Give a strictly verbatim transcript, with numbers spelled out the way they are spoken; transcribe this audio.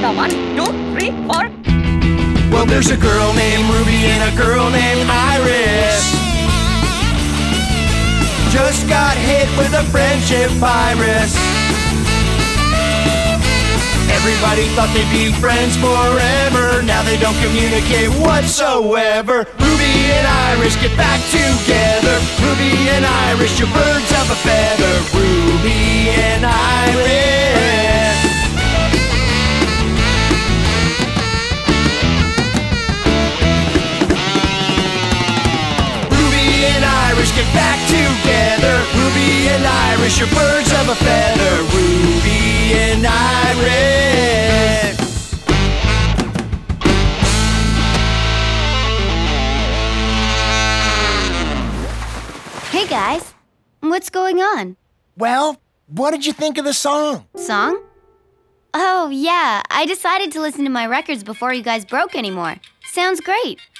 the one, two, three, four. Well, there's a girl named Ruby and a girl named Iris. Just got hit with a friendship virus. Everybody thought they'd be friends forever. Now they don't communicate whatsoever. Ruby and Iris, get back together. Ruby and Iris, you're birds of a feather. Ruby and Iris. Ruby and Iris, get back together. Ruby and Iris, you're birds of a feather. Ruby and Iris. Hey guys, what's going on? Well, what did you think of the song? Song? Oh yeah, I decided to listen to my records before you guys broke anymore. Sounds great.